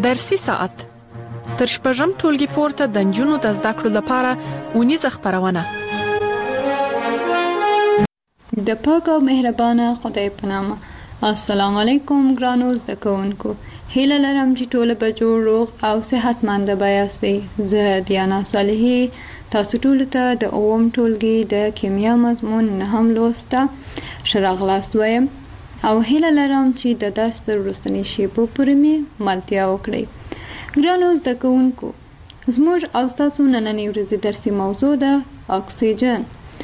درسي ساعت تر شپږم ټولګي پورته د نجونو د زده کړو لپاره ونیزه خبرونه د پاک او مهربانه خدای په نامه. السلام علیکم ګرانو زده کوونکو، هیله لرم چې ټول به جوړ روغ او صحتمند یاستئ. زه دیانا صالحی تاسو ټول ته د اووم ټولګي د کیمیا مضمون نهم لوسته ښه راغلاست وایم او هیله لرم چې د درس تر وروستنۍ شیبو پورې مې ملتیا وکړئ. ګرانو زده کوونکو، زموږ او ستاسو نننۍ ورځې درسي موضوع ده اکسیجن.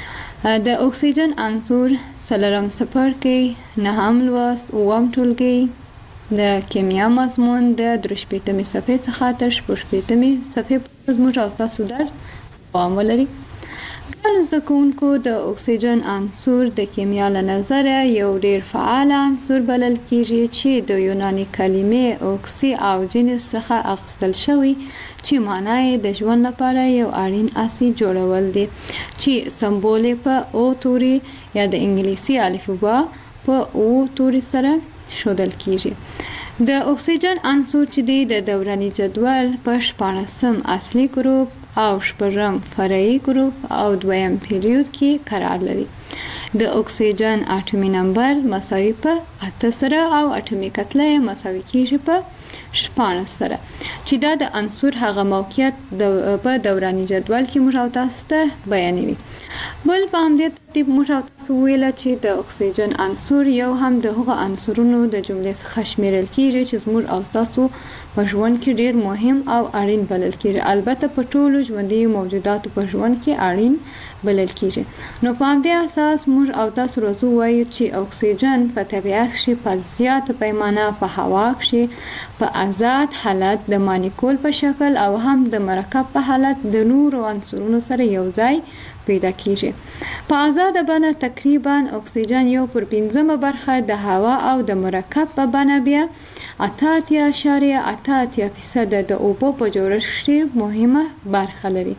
د اکسیجن عنصر څلورم څپرکی نهم لوست اووم ټولګي د کیمیا مضمون د 3 صفحې څخه تر 6 صفحې پورې زموږ او تاسو درس دوام ولري. ګرانو زده کوونکو، د اکسیجن عنصر د کیمیا له نظره یو ډیر فعال عنصر بلل کیږي چې د یوناني کلمې اوکسی او جنس څخه اخیستل شوی چې معنی یې د ژوند لپاره یو اړین اسید جوړول دي چې سمبول په او توري یا د انګلیسي الفبا په او توري سره ښودل کیږي. د اکسیجن عنصر چې د دوراني جدول په 14 اصلي ګروپ او 8 فرعي ګروپ او 2 پیریود کې قرار لري. د اکسیجن اټومي نمبر مساوي په 8 سره او اټومي کتله مساوي کیږي په 14 سره چې دا د عنصر هغه موقعیت په دوراني جدول کې موږ او تاسو ته بیانوي. بل په همدې ترتیب موږ او تاسو ویل چې د اکسیجن عنصر یو هم د هغه عنصرونو د جملې څخه شمیرل کیږي چې موږ او تاسو په ژوند کې ډیر مهم او اړین بلل کیږي. البته په ټولو ژوندي موجوداتو په ژوند کې اړین بلل کیږي. نو په همدې اساس موږ او تاسو راځو وایو چې اکسیجن په طبیعت کې په زیاته پیمانه په هوا کې په آزاد حالت د مالیکول په شکل او هم د مرکب په حالت د نورو عنصرونو سره یو ځای پیدا کیږي. په آزاد بڼه تقریبا اکسیجن 1/5 برخه د هوا او د مرکب په بڼه بیا 88.88% د اوبو په جوړښت کې مهمه برخه لري.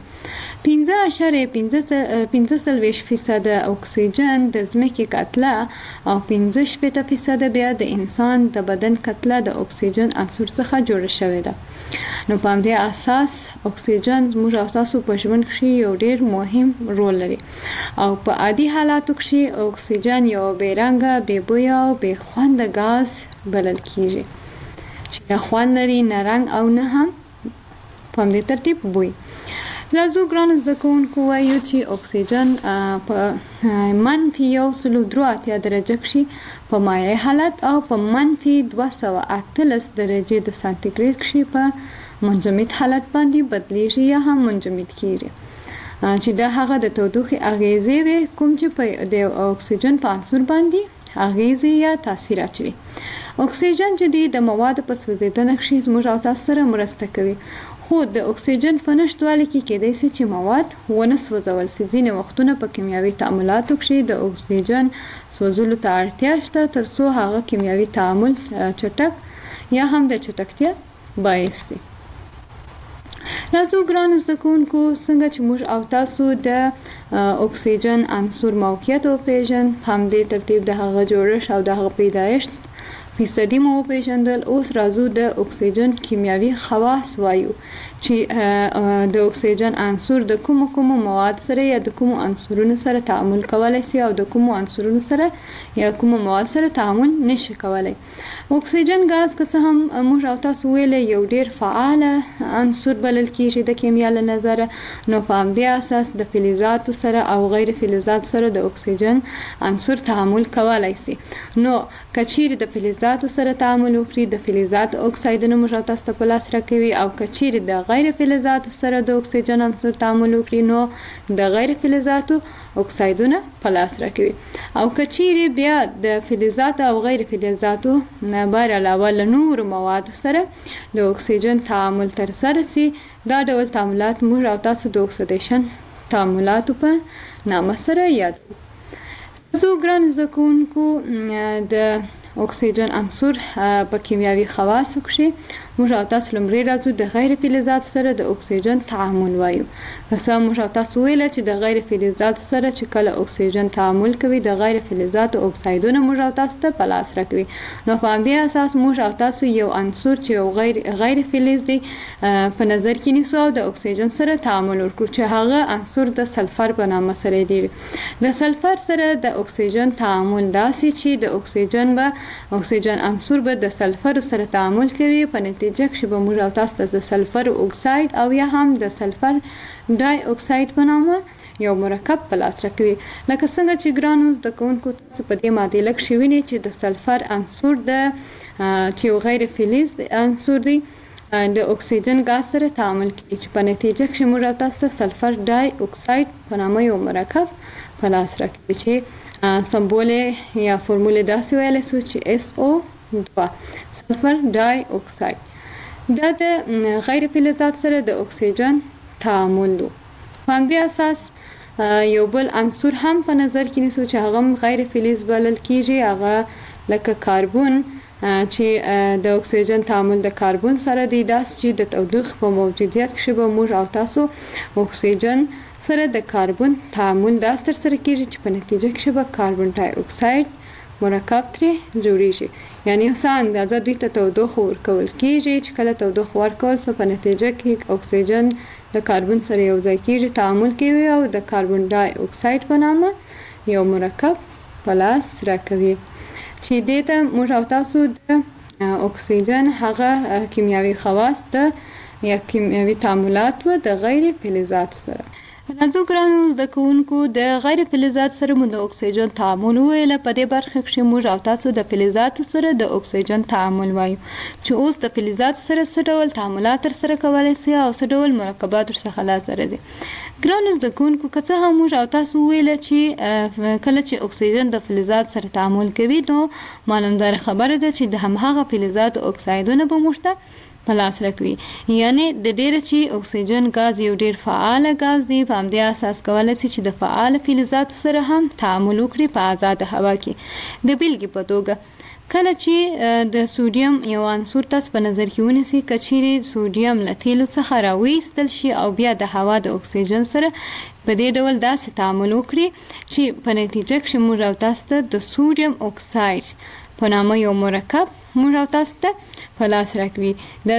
5.15% اکسیجن د ځمکې کتله او 15% بیا د انسان د بدن کتله د اکسیجن عنصر څخه جوړه شوې ده. نو په همدې اساس اکسیجن زموږ او تاسو په ژوند کې یو ډیر مهم رول لري او په عادي حالاتو کې اکسیجن یو بې رنګه، بې بویه او بې خونده غاز بلل کیږي چې نه خوند لري، نه رنګ او نه هم په همدې ترتیب بوی. راځو ګرانو زده کوونکو وایو چې اکسیجن په -183 درجه کې په مایع حالت او په -238 درجه د سانتیګریډ کې په منجمد حالت باندې بدلیږي یا هم منجمد کیږي چې دا هغه د تودوخې اغیزې وي کوم چې په د اکسیجن په عنصر باندې اغیزې یا تاثیر اچوي. اکسیجن چې د موادو په سوځیدنه کې زموږ او تاسو سره مرسته کوي، خو د اکسیجن په نشتوالي کې کېدای شي چې مواد ونه سوځول شي. ځینې وختونه په کیمیاوي تعاملاتو کې د اکسیجن سوځولو ته اړتیا شته ترڅو هغه کیمیاوي تعامل چټک یا هم د چټکتیا باعث شي. راځو ګرانو زده کوونکو، څنګه چې موږ او تاسو د اکسیجن عنصر موقعیت وپېژنو، همدې ترتیب د هغه جوړښت او د هغه پیدایښت فیصدي مو وپېژندل. اوس راځو د اکسیجن کیمیاوي خواص وایو چې د اکسیجن عنصر د کومو مواد سره یا د کومو عنصرونو سره تعامل کولای شي او د کومو عنصرونو سره یا کومو مواد سره تعامل نشي کولای. اکسیجن غاز که څه هم موږ او تاسو ویل یو ډیر فعال عنصر بلل کیږي د کیمیا له نظره، نو په همدې اساس د فلزاتو سره او غیر فلزاتو سره د اکسیجن عنصر تعامل کولای شي. نو کچیر د فلزاتو سره تعامل وکړي، د فلزاتو اکسایدونه موږ او تاسو ته په لاس راکوي، او کچیر د غیر فلزاتو سره د اکسیجن عنصر تعامل وکړي نو د غیر فلزاتو اکسایدونه په لاس راکوي. او کچیر بیا د فلزاتو او غیر فلزاتو بر علاوه له نورو موادو سره د اکسیجن تعامل ترسره شي، دا ډول تعاملات موږ او تاسو د اکسیدیشن تعاملاتو په نامه سره یادوو. زه ګران زده کوونکو د اکسیجن عنصر په کیمیاوي خواصو کې موږ او تاسو لمړی راځو د غیر فلزاتو سره د اکسیجن تعامل وایو. مثلا موږ او تاسو ویل چې د غیر فلزاتو سره چې کله اکسیجن تعامل کوي د غیر فلزاتو اکسایدونه موږ او تاسو ته په لاس راکوي. نو په همدې اساس موږ او تاسو یو عنصر چې یو غیر فلز دی په نظر کې نیسو او د اکسیجن سره تعامل وکړو چې هغه عنصر د سلفر په نامه سره دی. د سلفر سره د اکسیجن تعامل داسې چې د اکسیجن عنصر به د سلفر سره تعامل کوي، په نتیجه کې به موږ او تاسو د سلفر اکساید او یا هم د سلفر ډای اکساید په نامه یو مرکب په لاس راکوي. لکه څنګه چې ګرانو زده کوونکو تاسو په دې معادله کې وینئ چې د سلفر عنصر چې یو غیر فلز عنصر دی د اکسیجن غاز سره تعامل کوي چې په نتیجه کې موږ تاسو سلفر ډای اکساید په نامه یو مرکب په لاس راکوي چې سمبول یا فرمول داسې ویل شو چې SO2 سلفر ډای اکساید. دا د غیر فلزات سره د اکسیجن تعامل دی. په همدې اساس یو بل عنصر هم په نظر کې نیسو چې هغه غیر فلز بلل کیږي، هغه لکه کاربن چې د اکسیجن تعامل د کاربن سره دی. داس چې د تودوخې په موجودیت کې به موږ او تاسو اکسیجن سره د کاربن تعامل داس تر سره کیږي چې په نتیجه کې به کاربن ډای اکساید مرکب ترې جوړیږي. یعنی څه اندازه دوی ته تودوخه ورکول کیږي چې کله تودوخه ورکول سو په نتیجه کې اکسیجن د کاربن سره یو ځای کیږي، تعامل کوي او د کاربن ډای اکساید په نامه یو مرکب په لاس راکوي چې دې ته موږ او تاسو د اکسیجن هغه کیمیاوي خواص یا کیمیاوي تعاملات و د غیر فلزاتو سره. راځو ګرانو زده کوونکو د غیر فلزات سره مو د اکسیجن تعامل ویل. په دې برخه کې موږ او تاسو د فلزات سره د اکسیجن تعامل وایو چې اوس د فلزات سره څه ډول تعاملات تر سره کولای شي او څه ډول مرکبات ورڅخه لازم دي. ګرانو زده کوونکو که څه هم موږ او تاسو ویل چې کله چې اکسیجن د فلزات سره تعامل کوي نو معلومدار خبره ده چې د هماغه فلزات اکسایدونه به موږ ته په لاس راکوي. یعنی د ډیره چې اکسیجن غاز یو ډیر فعال غاز دی، په همدې اساس کولای شي چې د فعال فلزات سره هم تعامل وکړي په آزاد هوا کې. د بیلګې په توګه کله چې د سوډیم یو عنصر تاسو په نظر کې ونیسئ، کچېرې سوډیم له تیلو څخه راویستل شي او بیا د هوا د اکسیجن سره په دې ډول داسې تعامل وکړي چې په نتیجه کې موږ او تاسو ته د سوډیم اکساید په نامه یو مرکب موږ او تاسو ته په لاس راکوي. د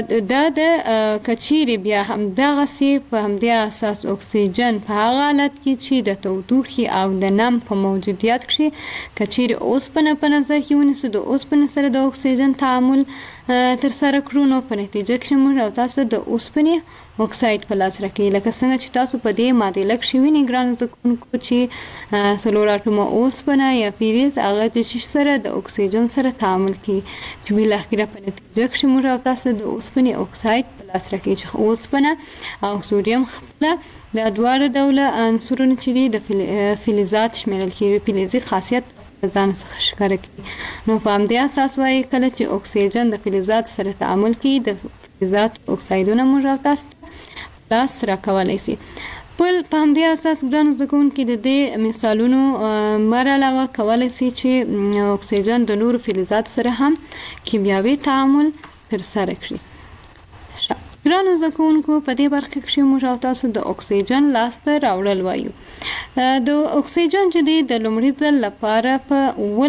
کچېرې بیا هم دغسې په همدې اساس اکسیجن په هغه حالت کې چې د تودوخې او د نم په موجودیت کې کچېرې اوسپنه په نظر کې ونیسو، د اوسپنې سره د اکسیجن تعامل تر سره کړو نو په نتیجه کې موږ او تاسو د اوسپنې اکساید په لاس راکوي. لکه څنګه چې تاسو په دې معادله کې وینئ ګرانو زده کوونکو چې څلور اټومه اوسپنه یا فلز هغه د شیش سره د اکسیجن سره تعامل کوي چې بالاخره په نتیجه کې موږ او تاسو د اوسپنې اکساید په لاس راکوي چې اوسپنه او سوډیم خپله دا دواړه ډوله عنصرونه چې دي د فلزات شمیرل کېږي، فلزي خاصیت ځان څخه ښکاره کوي. نو په همدې اساس وایي کله چې اکسیجن د فلزات سره تعامل کوي د فلزات اکسایدونه موږ او تاسو لاس راکولی شي. په همدې اساس ګرانو زده کوونکي د دې مثالونو مر علاوه کولی شي چې اکسیجن د نورو فلزاتو سره هم کیمیاوي تعامل ترسره کړي. ګرانو زده کوونکو په دې برخه کې موږ او تاسو د اکسیجن لاسته راوړل وایو. د اکسیجن چې دی د لومړي ځل لپاره په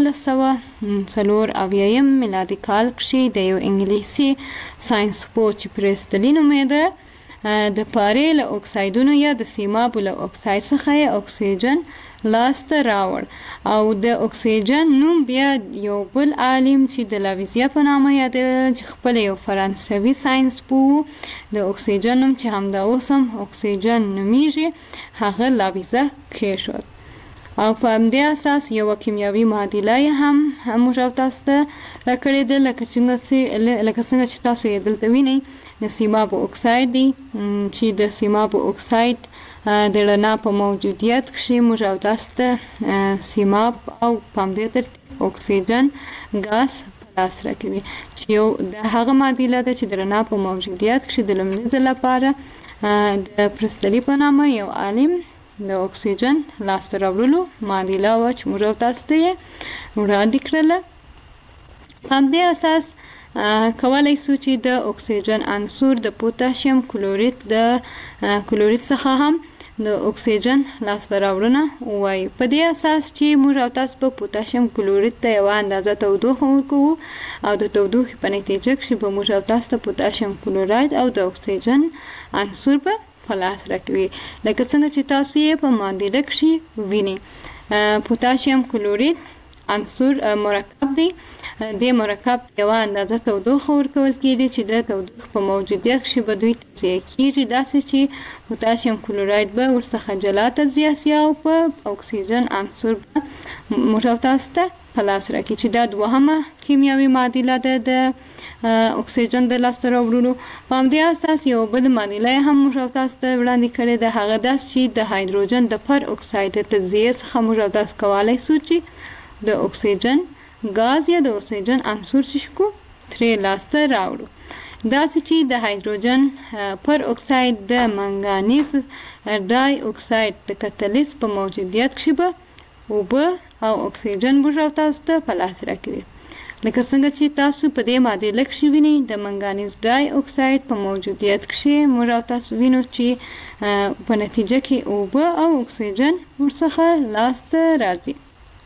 1904 میلادي کال کې د یو انګلیسي ساينس پوه چې پرستلي نومېده د پارې له اکسایدونو یا د سیمابو له اکساید څخه اکسیجن لاسته راوړ او د اکسیجن نوم بیا یو بل عالم چې د لاویزیا په نامه یاد چې خپل یو فرانسوي ساينس پوه د اکسیجن نوم چې همدا اوس هم اکسیجن نومیږي هغه لاویزه کېښود. او په همدې اساس یو کیمیاوي معادله هم موږ او تاسو ته راکړې ده لکه څنګه چې تاسو یې دلته وینئ د سیمابو اکساید دی چې د سیمابو اکساید د رڼا په موجودیت کې موږ او تاسو ته سیماب او په همدې ترتیب اکسیجن ګاز په لاس راکوي. یو د هغه معادله ده چې د رڼا په موجودیت کې د لومړي ځل لپاره د پرستلي په نامه یو عالم د اکسیجن لاسته راوړلو معادله وه چې موږ او تاسو ته یې وړاندې کړله. په همدې اساس کولای شو چې د اکسیجن عنصر د پوتاشیم کلورید څخه هم د اکسیجن لاسته راوړنه وایي. په دې اساس چې موږ او تاسو په پوتاشیم کلورید ته یوه اندازه تودوخه ورکوو او د تودوخې په نتیجه کې به موږ او تاسو ته پوتاشیم کلوراید او د اکسیجن عنصر به په لاس راکوي. لکه څنګه چې تاسو یې په معادله کې وینئ. پوتاشیم کلورید عنصر مرکب دی. د مرکب یوه اندازه تودوخه ورکول کېږي چې د تودوخې په موجودیت کې به دوی تجزیه کېږي، داسې چې پوتاشیم کلوراید به ورڅخه جلا تجزیه سي او په اکسیجن عنصر به موږ او تاسو ته په لاس راکړي چې دا دوهمه کیمیاوي معادله ده د اکسیجن د لاسته راوړلو. په همدې اساس یو بل معادله هم موږ او تاسو ته وړاندې کړې ده، هغه داسې چې د هایدروجن د پر اکساید د تجزیې څخه موږ او تاسو کولی شو چې د اکسیجن ګاز یا د اکسیجن عنصر چې کو ترې لاسته راوړو. داسې چې د هایدروجن پر اکساید د منګانیز ډای اکساید د کتلیز په موجودیت کې به اوبه او اکسیجن موږ او تاسو ته په لاس راکوي. لکه څنګه چې تاسو په دې معادله کې وینئ د منګانیز ډای اکساید په موجودیت کې موږ او تاسو وینو چې په نتیجه کې اوبه او اکسیجن ورڅخه لاسته راځي.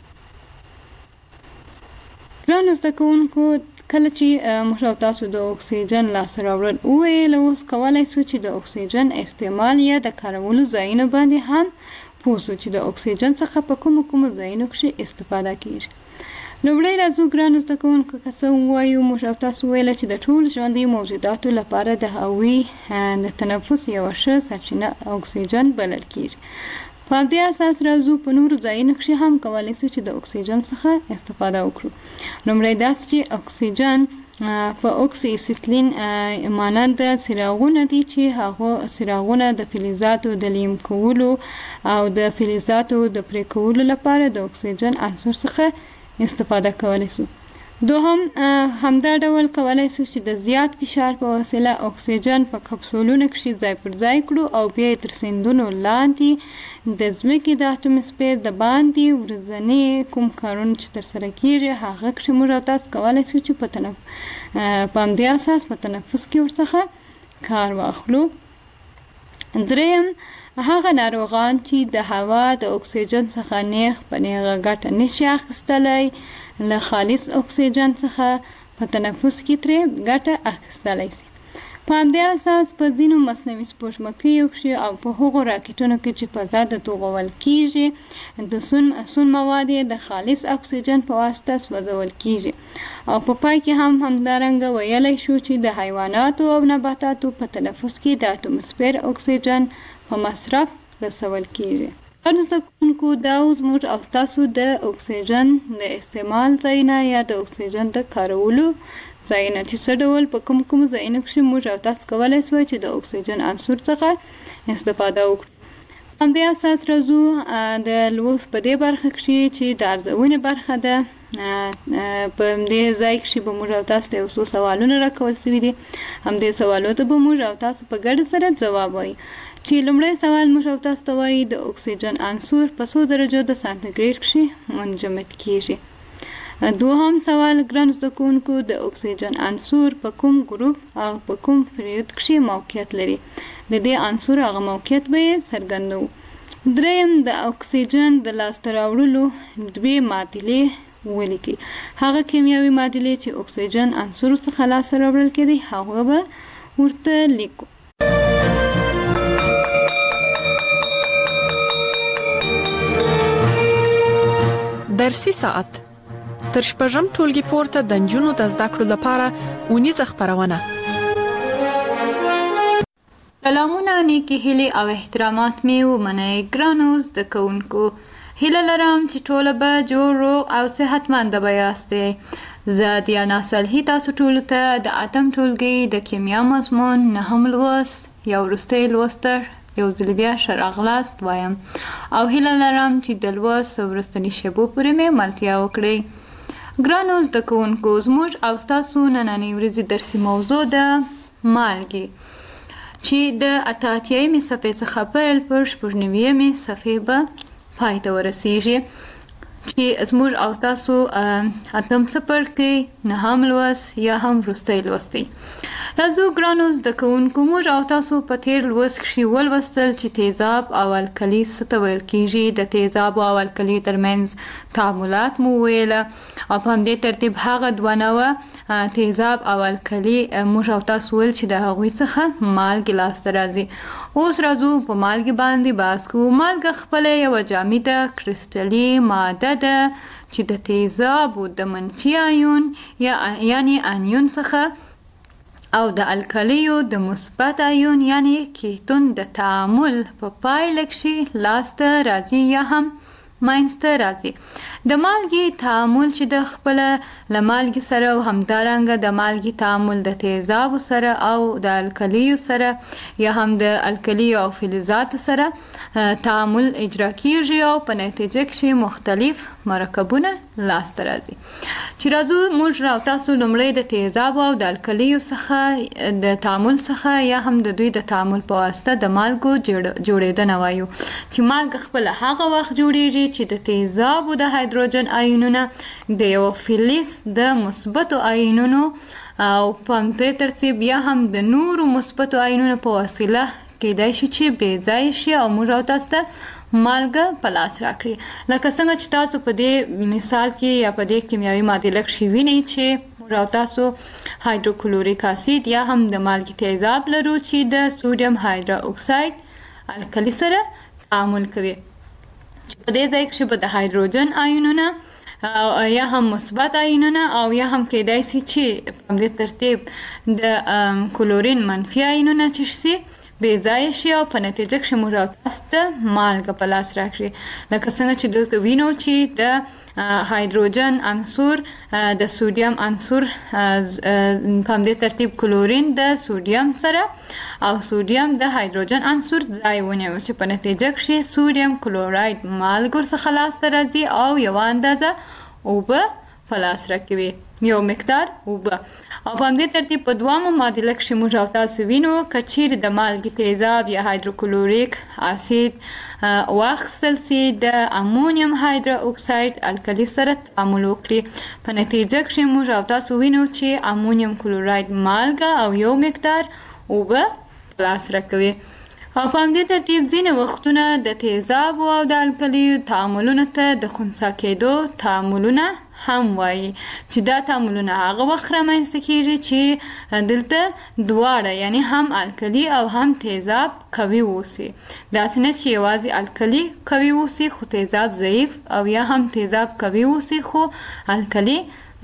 ګرانو زده کوونکو، کله چې موږ او تاسو د اکسیجن لاسته راوړل وویل، اوس کولی شو چې د اکسیجن استعمال یا د کارولو ځایونو باندې هم پوه شو چې د اکسیجن څخه په کومو ځایونو کې استفاده کیږي. لومړی راځو ګرانو زده کوونکو، که څه ووایو موږ او تاسو ویله چې د ټولو ژوندیو موجوداتو لپاره د هغوی د تنفس یوه ښه سرچینه اکسیجن بلل کیږي. په همدې اساس راځو په نورو ځایونو کې هم کولی شو چې د اکسیجن څخه استفاده وکړو. لومړی داسې چې اکسیجن په اکسی اسیتلین مانند څراغونه دي چې هغه څراغونه د فلزاتو د لیم کولو او د فلزاتو د پرې کولو لپاره د اکسیجن عنصر څخه استفاده کولی شو. دوهم همدا ډول کولی شو چې د زیات فشار په وسیله اکسیجن په کپسولونو کې ځای پر ځای کړو او بیا یې تر سیندونو لاندې د ځمکې د اټموسفیر د باندې ورځني کوم کارونه چې ترسره کیږي هغه کې موږ او تاسو کولی شو چې په همدې اساس په تنفس کې ورڅخه کار واخلو. دریم هغه ناروغان چې د هوا د اکسیجن څخه نیغ په نیغه ګټه نشي اخیستلی، له خالص اکسیجن څخه په تنفس کې ترې ګټه اخیستلی شي. په همدې اساس په ځینو مصنوعي سپوږمکیو کې او په هغو راکټونو کې چې فضا ته توغول کیږي د سون مواد د خالص اکسیجن په واسطه سوځول کیږي. او په پای کې هم همدارنګه ویلی شو چې د حیواناتو او نباتاتو په تنفس کې د اټموسفیر اکسیجن په مصرف رسول کیږي. ګرانو زده کوونکو، دا اوس موږ او ستاسو د اکسیجن د استعمال ځایونه یا د اکسیجن د کارولو ځایونه چې څه ډول په کوم ځایونو کې موږ او تاسو کولی شوی چې د اکسیجن عنصر څخه استفاده وکړو. همدې اساس راځو د لوست په دې برخه کې چې د ارزونې برخه ده. په همدې ځای کې به موږ او تاسو ته یو څو سوالونه راکول شوي دي. همدې سوالو ته به موږ او تاسو په ګډه سره ځواب وایو. چې لومړی سوال موږ او تاسو ته وایي د اکسیجن عنصر په څو درجو د سانتیګریډ کې منجمد کیږي. دوهم سوال ګرانو زده کوونکو، د اکسیجن عنصر په کوم ګروپ او په کوم پریود کې موقعیت لري؟ د دې عنصر هغه موقعیت به یې څرګندوو. دریم د اکسیجن د لاسته راوړلو دوې معادلې ولیکئ. هغه کیمیاوي معادلې چې اکسیجن عنصر څخه لاسته راوړل کېدی هغه به ورته لیکو. درسي ساعت تر شپږم ټولګي پورته د نجونو د زده کړو لپاره اونیزه خپرونه. سلامونه، نیکی هیلې او احترامات مې ومنئ ګرانو زده کوونکو. هیله لرم چې ټوله به جوړ، روغ او صحتمنده به یاستئ. زه دیانا صالحي تاسو ټولو ته د اتم ټولګي د کیمیا مضمون نهم لوست یا وروستی لوست یو ځل بیا ښه راغلاست وایم او هیله لرم چې د لوست وروستني شیبو پورې مې ملتیا وکړئ. ګرانو زده کوونکو، زموږ او ستاسو نننۍ ورځې درسي موضوع ده مالګې، چې د 88مې صفحې څخه پیل پر 96مې صفحې به پای ته ورسیږي. چې زموږ او تاسو اتم څپرکي نهم لوست یا هم وروستی لوست دی. راځو ګرانو زده کوونکو، موږ او تاسو په تیر لوست کښې ولوستل چې تیزاب او القلي څه ته ویل کېږي. د تیزاب او القلي ترمنځ تعاملات مو ویله او په همدې ترتیب هغه دوه نوعه تیزاب او القلي موږ او تاسو ویل چې د هغوی څخه مالګې لاسته راځي. اوس راځو په مالګې باندې بحث کوو. مالګه خپله یوه جامده کرسټلي ماده ده چې د تیزابو د منفي آیون یعنی انیون څخه او د القلیو د مثبت آیون یعنی کیتون د تعامل په پایله کښې لاسته راځي یا هم منځته راځي. د مالګې تعامل چې د خپله له مالګې سره او همدارنګه د مالګې تعامل د تیزابو سره او د القلیو سره یا هم د القلیو او فلزاتو سره تعامل اجرا کیږي او په نتیجه کښې مختلف مرکبونه لاسته راځي. چې راځو موږ او تاسو لومړی د تیزابو او د القلیو څخه د تعامل څخه یا هم د دوی د تعامل په واسطه د مالګو جوړېدنه وایو. چې مالګه خپله هغه وخت جوړیږي چې د تیزابو د هایدروجن آیونونه د یو فلز د مثبتو آیونونو او په همدې ترتیب یا هم د نورو مثبتو آیونونو په وسیله کېدای شي چې بې ځایه شي او موږ او تاسو ته مالګه په لاس راکړي. لکه څنګه چې تاسو په دې مثال کې یا په دې کیمیاوي معادله کښې وینئ چې موږ او تاسو هایدروکلوریک اسید یا هم د مالګې تیزاب لرو چې د سودیم هایدرو اکساید القلي سره تعامل کوي. په دې ځای کښې به د هایدروجن آیونونه یا هم مثبت آیونونه او یا هم کېدای شي چې په همدې ترتیب د کلورین منفي آیونونه چې شي بې ځایه شي او په نتیجه کښې موږ او تاسو ته مالګه په لاس راکړي. لکه څنګه چې دلته وینو چې د هایدروجن عنصر د سودیم عنصر په همدې ترتیب کلورین د سودیم سره او سودیم د هایدروجن عنصر ځای ونیو چې په نتیجه کښې سودیم کلوراید مالګو څخه لاسته راځي او یوه اندازه اوبه په لاس راکوي، یو مقدار اوبه. او په همدې ترتیب په دوامه معادله کښې موږ او تاسو وینو که چیرې د مالګې تیزاب یا هایدروکلوریک اسید واخیستل سي د امونیم هایدرو اکساید القلي سره تعامل وکړي، په نتیجه کښې موږ او تاسو وینو چې امونیم کلوراید مالګه او یو مقدار اوبه په لاس راکوي. او په همدې ترتیب ځینې وختونه د تیزابو او د القلیو تعاملونو ته د خنثی کېدو تعاملونه هم وایي چې دا تعاملونه هغه وخت رامنځته کېږي چې دلته دواړه یعنی هم القلي او هم تیزاب قوي اوسي. داسې نه چې یوازې القلي قوي اوسي خو تیزاب ضعیف او یا هم تیزاب قوي اوسي خو القلي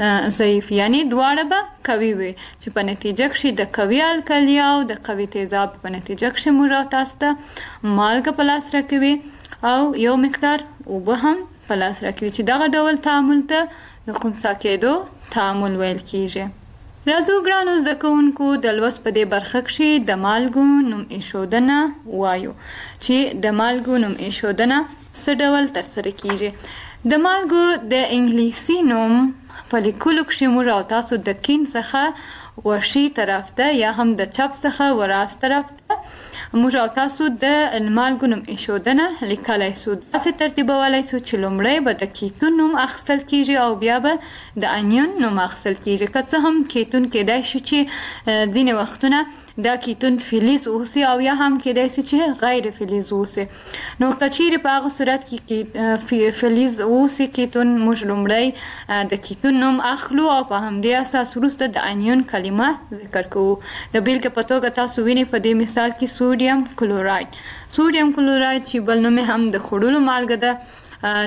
ضعیف، یعنی دواړه به قوي وي چې په نتیجه کښې د قوي القلي او د قوي تیزاب په نتیجه کښې موږ او تاسو ته مالګه په لاس راکوي او یو مقدار اوبه هم په لاس راکوي چې دغه ډول تعامل ته د خنثی کېدو تعامل ویل کېږي. راځو ګرانو زده کوونکو د لوست په دې برخه کښې د مالګو نوم ایښودنه وایو چې د مالګو نوم ایښودنه څه ډول ترسره کېږي. د مالګو د انګلیسي نوم په لیکلو کښې موږ او تاسو د کیڼ څخه ورشي طرف ته یا هم د چپ څخه وراست طرف ته موږ او تاسو د مالګو نوم ایښودنه لیکلی سو. داسې ترتیبولی سو چې لومړی به د کیتون نوم اخیستل کېږي او بیا به د انیون نوم اخیستل کېږي. که څه هم کیتون کېدای شي چې ځینې وختونه دا کیتون فلز اوسي او یا هم کېدای شي چې غیر فلز اوسي. نو که چیرې په هغه صورت کې فلز اوسي کیتون موږ لومړی د کیتون نوم اخلو او په همدې اساس وروسته د انیون کلمه ذکر کوو. د بیلګې په توګه تاسو وینئ په دې مثال کې سودیم کلوراید. سودیم کلوراید چې بل نوم هم د خوړلو مالګه ده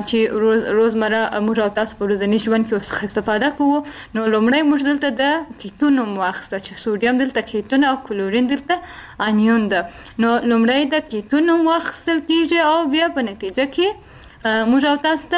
چې روزمره موږ او تاسو په ورځني ژوند کې استفاده کوو. نو لومړی موږ دلته د کیتون نوم واخیسته چې سودیم دلته کیتون او کلورین دلته انیون ده. نو لومړی د کیتون نوم واخیستل کېږي او بیا په نتیجه کې موږ او تاسو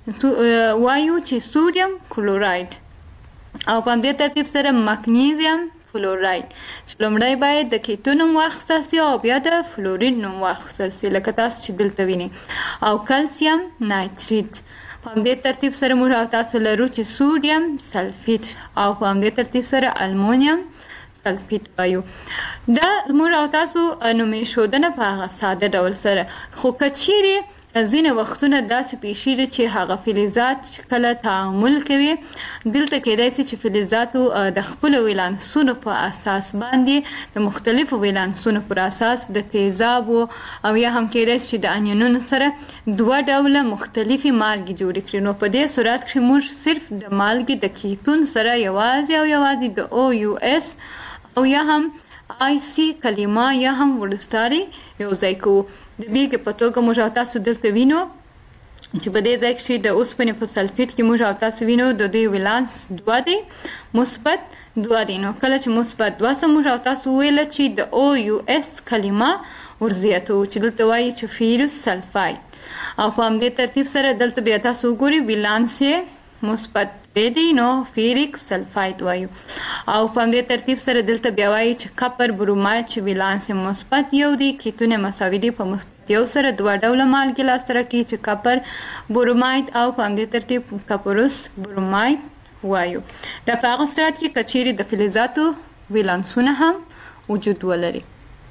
ته وایو چې سودیم کلوراید او په همدې ترتیب سره مګنیزیم فلوراید. لومړی باید د کیتون نوم واخیستل سي او بیا د فلورین نوم واخیستل سي لکه تاسو چې دلته وینئ. او کلسیم نایتریت په همدې ترتیب سره موږ او تاسو لرو چې سودیم سلفیت او په همدې ترتیب سره المونیم سلفیت وایو. دا موږ او تاسو نوم ایښودنه په هغه ساده ډول سره. خو که چیرې ځینې وختونه داسې پیښیږي چې هغه فلزات چې کله تعامل کوي دلته کېدای شي چې فلزاتو د خپلو ولانسونو په اساس باندې د مختلفو ولانسونو پر اساس د تیزابو او یا هم کېدای شي چې د انیونونو سره دوه ډوله مختلفې مالګې جوړې کړي. نو په دې صورت کې موږ صرف د مالګې د کیتون سره یوازې د OUS او یا هم IC کلمه یا هم ورستاري یو ځای کوو. د بیلګې په توګه موږ او تاسو دلته وینو چې په دې ځای کې د اوسپنې په سلفیټ کې موږ او تاسو وینو د دوی ولانس 2 دی، مثبت 2 دی. نو کله چې مثبت 2 سره موږ او تاسو ویل چې د OUS کلمه ورزیاتو چې دلته وایي چې فیروس سلفاید او په همدې ترتیب سره دلته بیا تاسو وګورئ ولانس یې مثبت دی نو فیریک سلفاید وایو او په همدې ترتیب سره دلته بیا وایي چې کپر بروماید چې ولانس مثبت 1 دی، کیتون مساوي دی په مثبت 1 سره دوه ډوله مالګې لاسته راکوي چې کپر بروماید او په همدې ترتیب کپروس بروماید وایو. دا په هغه صورت کې که چیرې د فلزاتو ولانسونه هم وجود ولري.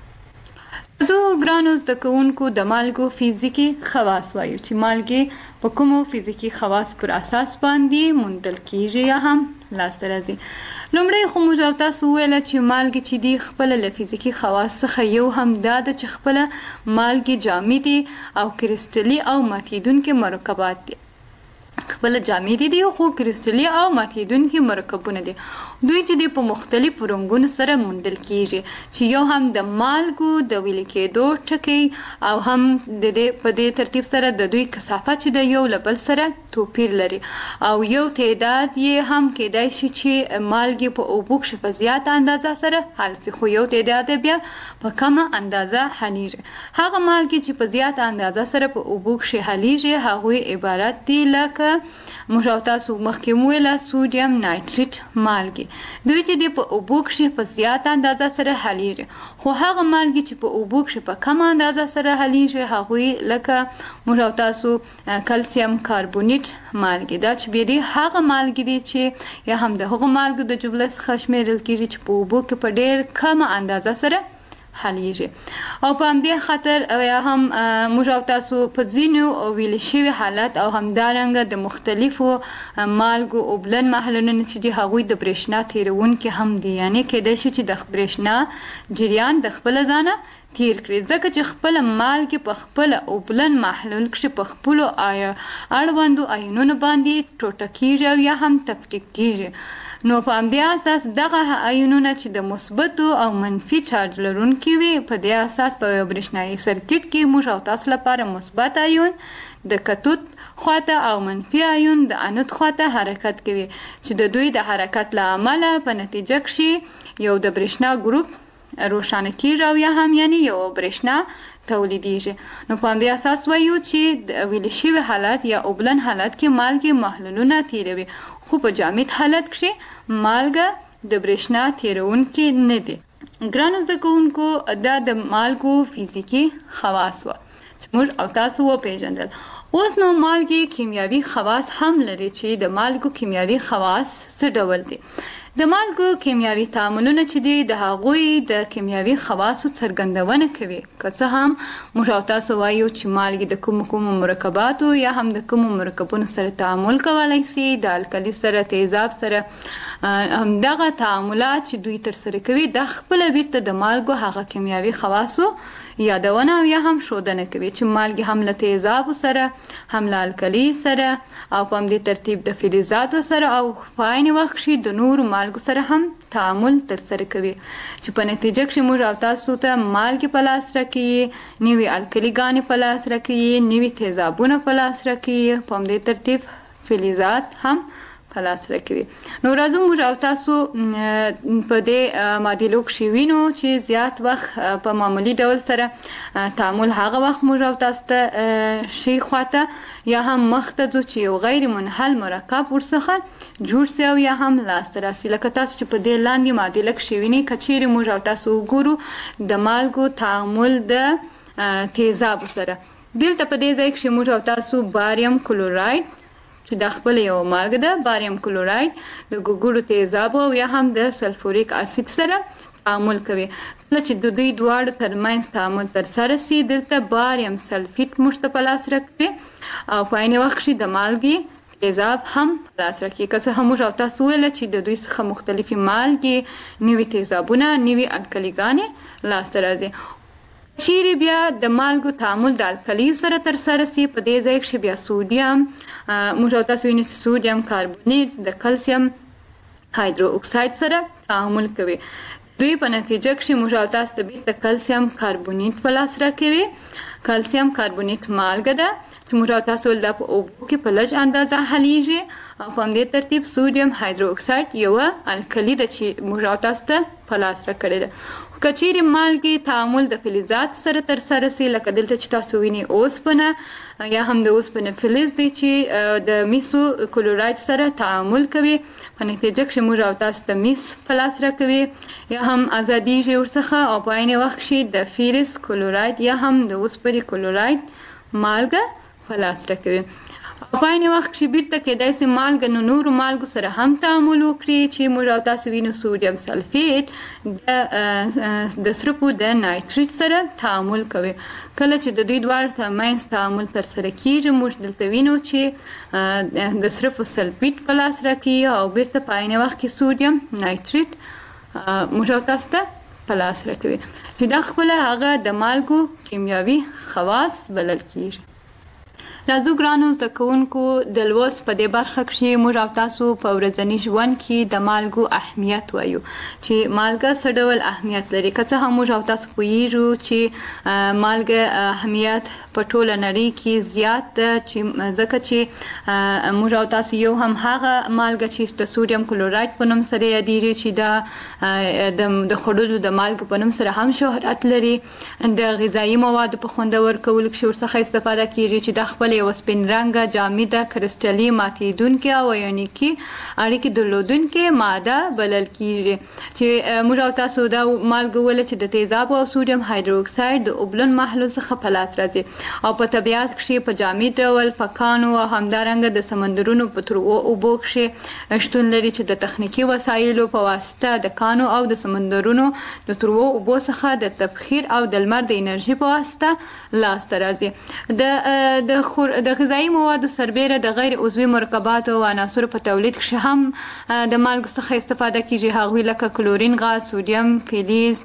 زه ګرانو زده کوونکو د مالګو فزیکي خواص وایو چې مالګې په کومو فزیکي خواص پر اساس باندې موندل کیږي یا هم لاسته راځي. لومړی خو موږ او تاسو وویل چې مالګې چې دي خپله له فزیکي خواص څخه یو هم دا ده چې خپله مالګې جامدي او کریسټلي او ماتیدونکي مرکبات دي. خپل جامدي دي خو کریسټلي او ماتیدونکي مرکبونه دي. دوی چې دي په مختلفو رنګونو سره موندل کیږي چې یو هم د مالګو د ویلې کېدو ټکي او هم د دې په دې ترتیب سره د دوی کثافت چې د یو له بل سره توپیر لري او یو تعداد یې هم کېدای شي چې مالګې په اوبو کښې په زیاته اندازه سره حل شي خو یو تعداد بیا په کمه اندازه حلیږي. هغه مالګې چې په زیاته اندازه سره په اوبو کښې حلیږي هغوی عبارت دي لکه موږ او تاسو مخکې وویله سوډیم نایتریټ مالګې. دوی چې دي په اوبو کښې په زیاته اندازه سره حلیږي خو هغه مالګې چې په اوبو کښې په کمه اندازه سره حلیږي هغوی لکه موږ او تاسو کلسیم کاربونیټ مالګې. دا چې بیا دي هغه مالګې دي چې یا هم د هغو مالګو د جملې څخه شمیرل کیږي چې په اوبو کې په ډېر کمه اندازه سره حلیږي او په همدې خاطر یا هم موږ او تاسو په ځینو ویل شوي حالت او همدارنګه د مختلفو مالګو اوبلن محلولونه چې دي هغوی د برېښنا تیرونکي هم دي، یعنې کېدای شي چې د برېښنا جریان د خپله ځانه تیر کړي ځکه چې خپله مالګې په خپله اوبلن محلول کښې په خپلو اړوندو آیونونو باندې ټوټه کیږي او یا هم تفکیک کیږي. نو په همدې اساس دغه آیونونه چې د مثبتو او منفي چارج لرونکي وي په دې اساس په یو برېښنایي سرکټ کې موږ او تاسو لپاره مثبت آیون د کتود خواته او منفي آیون د انود خواته حرکت کوي چې د دوی د حرکت له امله په نتیجه کښې یو د برېښنا ګروپ روښانه کیږي او یا هم یعنی یو برېښنا تولیدیږي. نو په همدې اساس وایو چې د ویل شوي حالت یا اوبلن حالت کې مالګې محلولونه تیروي خو په جامد حالت کښې مالګه د برېښنا تیرونکي نه دي. ګرانو زده کوونکو دا د مالګو فزیکي خواص وه چې موږ او تاسو وپېژندل. اوس نو مالګې کیمیاوي خواص هم لري چې د مالګو کیمیاوي خواص څه ډول دي. د مالګو کیمیاوي تعاملونه چې دي د هغوی د کیمیاوي خواصو څرګندونه کوي. که څه هم موږ او تاسو وایو چې مالګې د کومو مرکباتو یا هم د کومو مرکبونو سره تعامل کولی شي د الکلي سره تیزاب سره همدغه تعاملات چې دوی ترسره کوي دا خپله بیرته د مالګو هغه کیمیاوي خواصو یادونه او یا هم ښودنه کوي چې مالګې هم له تیزابو سره هم له الکلي سره او په همدې ترتیب د فلزاتو سره او په عین وخت کښې د نورو مالګو سره هم تعامل ترسره کوي چې په نتیجه کښې موږ او تاسو ته مالګې په لاس راکوي، نوي الکلي ګانې په لاس راکوي، نوي تیزابونه په لاس راکوي، په همدې ترتیب فلزات هم په لاس راکوي. نو راځو موږ او تاسو په دې معادلو کښې وینو چې زیات وخت په معمولي ډول سره تعامل هغه وخت موږ او تاسو ته ښي خواته یا هم مخ ته ځو چې یو غیر منحل مرکب ورڅخه جوړ سي او یا هم لاسته راسي. لکه تاسو چې په دې لاندې معادله کښې وینئ که چیرې موږ او تاسو وګورو د مالګو تعامل د تیزابو سره دلته په دې ځای کښې موږ او تاسو باریم کلوراید چې دا خپل یو مالګه ده باریم کلوراید د ګوګړو تیزابو او یا هم د سلفوریک اسید سره تعامل کوي. کله چې د دوی دواړو ترمنځ تعامل ترسره سي دلته باریم سلفیټ موږ ته په لاس راکوي او په عین وخت کې د مالګې تیزاب هم په لاس راکوي. که څه هم موږ او تاسو ویل چې د دوی څخه مختلفې مالګې نوي تیزابونه نوي الکلیګانې لاسته راځي. چیرې بیا د مالګو تعامل د الکلی سره ترسره سي په دې ځای کې بیا سودیم موږ او تاسو وینئ چې سودیم کاربونیت د کلسیم هایدرو اکساید سره تعامل کوي. دوی په نتیجه کې موږ او تاسو ته بیرته کلسیم کاربونیت په لاس راکوي. کلسیم کاربونیت مالګه ده چې موږ او تاسو ولدا په اوبو کې په لږ اندازه حلیږي او په همدې ترتیب سودیم هایدرو اکساید یو الکلی ده چې موږ او تاسو ته په لاس راکړی ده. که چیرې مالګې تعامل د فلزات سره ترسره سي لکه دلته چې تاسو وینئ اوسپنه یا هم د اوسپنې فلز دی چې د میسو کلوراید سره تعامل کوي په نتیجه کې موږ او تاسو ته میس په لاس راکوي یا هم ازادیږي ورڅخه او په عین وخت کې د فیرس کلوراید یا هم د اوسپنې کلوراید مالګه په لاس راکوي. په عین وخت کې بیرته کېدای سي مالګه نو نورو مالګو سره هم تعامل وکړي چې موږ او تاسو وینو سودیم سلفیټ د سرپو د نایتریټ سره تعامل کوي. کله چې د دوی دواړو ترمنځ تعامل ترسره کیږي موږ دلته وینو چې د سرپو سلفیټ په لاس راکوي او بیرته په عین وخت کې سودیم نایتریټ موږ او تاسو ته په لاس راکوي چې دا خپله هغه د مالګو کیمیاوي خواص بلل کیږي. راځو ګرانو زده کوونکو د لوست په دې برخه کې موږ او تاسو په ورځني ژوند کې د مالګو اهمیت وایو چې مالګه څه ډول اهمیت لري. که څه هم موږ او تاسو پوهیږو چې مالګه اهمیت په ټوله نړۍ کې زیات ده چې ځکه چې موږ او تاسو یو هم هغه مالګه چې د سودیم کلوراید په نوم سره یادېږي چې دا د خوړلو د مالګې په نوم سره هم شهرت لري. د غذایي موادو په خوندور کولو کې ورڅخه استفاده کیږي چې د خپل یو سپین رنګه جامده کرسټلي ماتیدونکې او ایونیکي اړیکې درلودونکې ماده بلل کیږي چې موږ او تاسو دا مالګه ول چې د تیزاب او سودیم هایدرو اکساید د اوبلن محلول څخه په لاس راځي او په طبیعت کې په جامد ډول په کانو او همدارنګه د سمندرونو په تروو اوبو کې شتون لري چې د تخنیکی وسایلو په واسطه د کانو او د سمندرونو د تروو اوبو څخه د تبخیر او د لمر د انرژي په واسطه لاسته راځي. د غذایی موادو سربیره د غیر عضوي مرکباتو او عناصرو په تولید کې هم د مالګو څخه استفاده کیږي هغوی لکه کلورین غاز سودیم فلز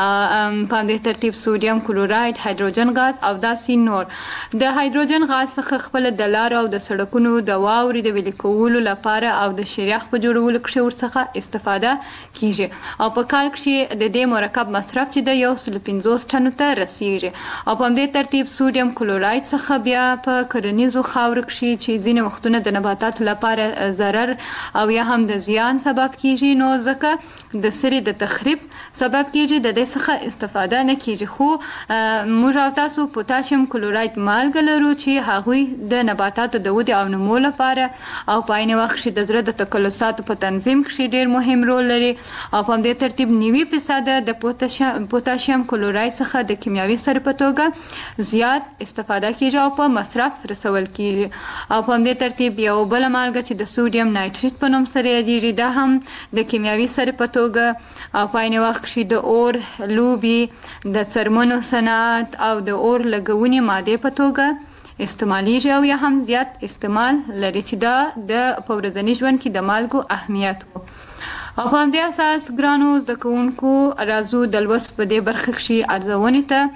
په همدې ترتیب سودیم کلوراید هایدروجن غاز او داسې نور. د هایدروجن غاز څخه خپل د لارو او د سړکونو د واورې د ویلي کولو لپاره او د شریخ په جوړولو کې ورڅخه استفاده کیږي او په کال کې د دې مرکب مصرف چې د 150 ټنو ته رسیږي او په همدې ترتیب سودیم کلوراید څخه بیا په کرنیزو خاورو کې چې ځینې وختونه د نباتاتو لپاره ضرر او یا هم د زیان سبب کیږي نو ځکه د سرې د تخریب سبب کیږي د دې څخه استفاده نه کیږي. خو موږ او تاسو پوتاشیم کلوراید مالګه لرو چې هغوی د نباتاتو د ودې او نمو لپاره او په عین وخت کې د زړه د تکلساتو په تنظیم کې ډیر مهم رول لري او په همدې ترتیب 90% د پوتاشیم کلوراید څخه د کیمیاوي سرې په توګه زیات استفاده کیږي او په مصرف رسول کیږي او په همدې ترتیب یو بل مالګه چې د سودیم نایتریټ په نوم سره یادېږي دا هم د کیمیاوي سرې په توګه او په عین وخت کې د اور لوبي د څرمنو صنعت او د اور لګونې مادې په توګه استعمالیږي او یا هم زیات استعمال لري چې دا د په ورځني ژوند کې د مالګو اهمیت وو. او په همدې اساس ګرانو زده کوونکو راځو د لوست په دې برخه کې ارزونې ته.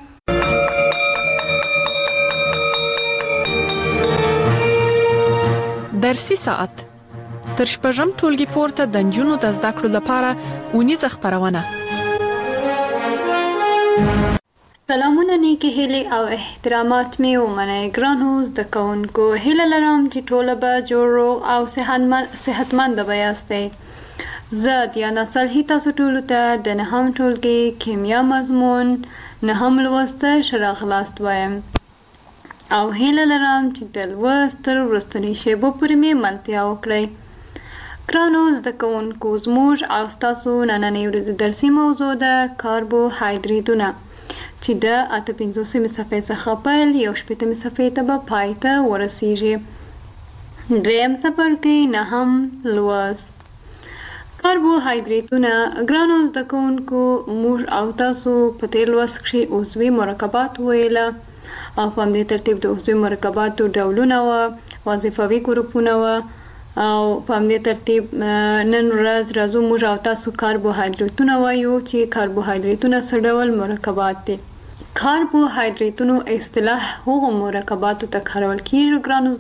درسي ساعت تر شپږم ټولګي پورته د نجونو د زده کړو لپاره ونیزه خبرونه. سلامونه نیکی هیلې او احترامات می ومنئ ګرانو زده کوونکو. هیله لرم چې ټوله به جوړ روغ او صحتمند به یاستئ. زه دیانا صالحي تاسو ټولو ته د نهم ټولګي کیمیا مضمون نهم لوست ښه راغلاست وایم او هیله لرم چې د لوست تر وروستنۍ شیبو پورې مې ملتیا وکړئ. ګرانو زده کوونکو زموږ او ستاسو نننۍ ورځې درسي موضوع ده کاربوهایدریتونه چې د 58 صفحې څخه پیل 60 صفحې ته به پای ته ورسیږي. دریم څپرکی نهم لوست. کاربوهایدریتونه ګرانو زده کوونکو موږ او تاسو په تیر لوست کې عضوي مرکبات ویله او په همدې ترتیب د عضوي مرکباتو ډولونه و وظیفوي ګروپونه و او په همدې ترتیب نن ورځ راځو موږ او تاسو کاربوهایدریتونه وایو چې کاربوهایدریتونه څه ډول مرکبات دي. کاربوهایدریتونو اصطلاح هغو مرکباتو ته کارول کیږي ګرانو